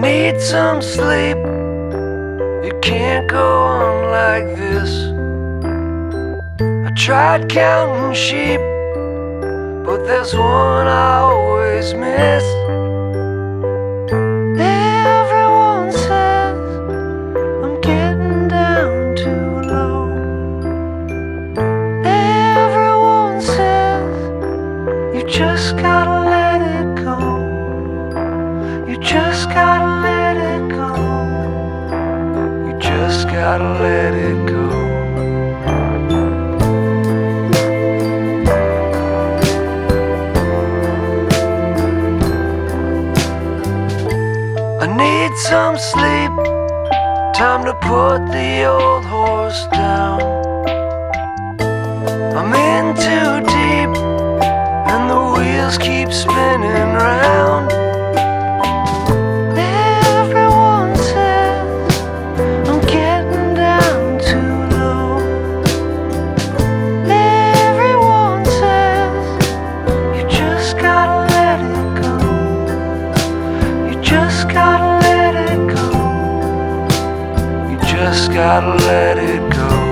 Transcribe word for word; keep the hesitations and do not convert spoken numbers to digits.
need some sleep. You can't go on like this. I tried counting sheep, but there's one I always miss. Everyone says I'm getting down too low. Everyone says you just gotta let it go. You just gotta let it go. You just gotta let it go. I need some sleep, time to put the old horse down. I'm in too deep, and the wheels keep spinning round. Everyone says I'm getting down too low. Everyone says you just gotta let it go. You just gotta let it go. You just gotta let it go.